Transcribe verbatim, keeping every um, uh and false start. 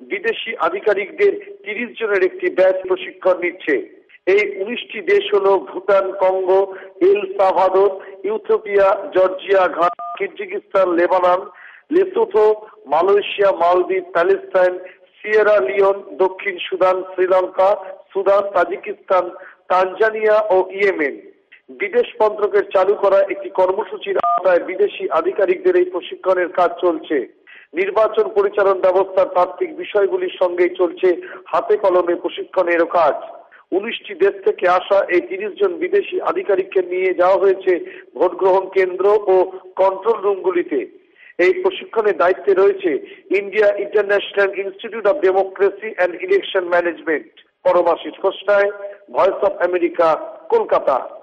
বিদেশি আধিকারিকদের তিরিশ জনের একটি ব্যাচ প্রশিক্ষণ নিচ্ছে। এই উনিশটি দেশ হলো Bhutan, Congo, El Salvador, Ethiopia, Georgia, Ghana, Kyrgyzstan, Lebanon, Lesotho, Malaysia, মালদ্বীপ, প্যালেস্টাইন, সিয়েরা লিওন, দক্ষিণ Sudan, Sri Lanka, Sudan, Tajikistan, Tanzania ও ইয়েমেন। বিদেশ মন্ত্রকের চালু করা একটি কর্মসূচির আওতায় বিদেশি আধিকারিকদের এই প্রশিক্ষণের কাজ চলছে। নির্বাচন পরিচালন ব্যবস্থার তাত্ত্বিক বিষয়গুলির সঙ্গেই চলছে হাতে কলমে প্রশিক্ষণেরও কাজ। উনিশটি দেশ থেকে আসা এই তিরিশ জন বিদেশি আধিকারিককে নিয়ে যাওয়া হয়েছে ভোট গ্রহণ কেন্দ্র ও কন্ট্রোল রুমগুলিতে। এই প্রশিক্ষণের দায়িত্বে রয়েছে India international institute of democracy and election management. Paramashis কোষ্টায়, ভয়েস অফ আমেরিকা, কলকাতা।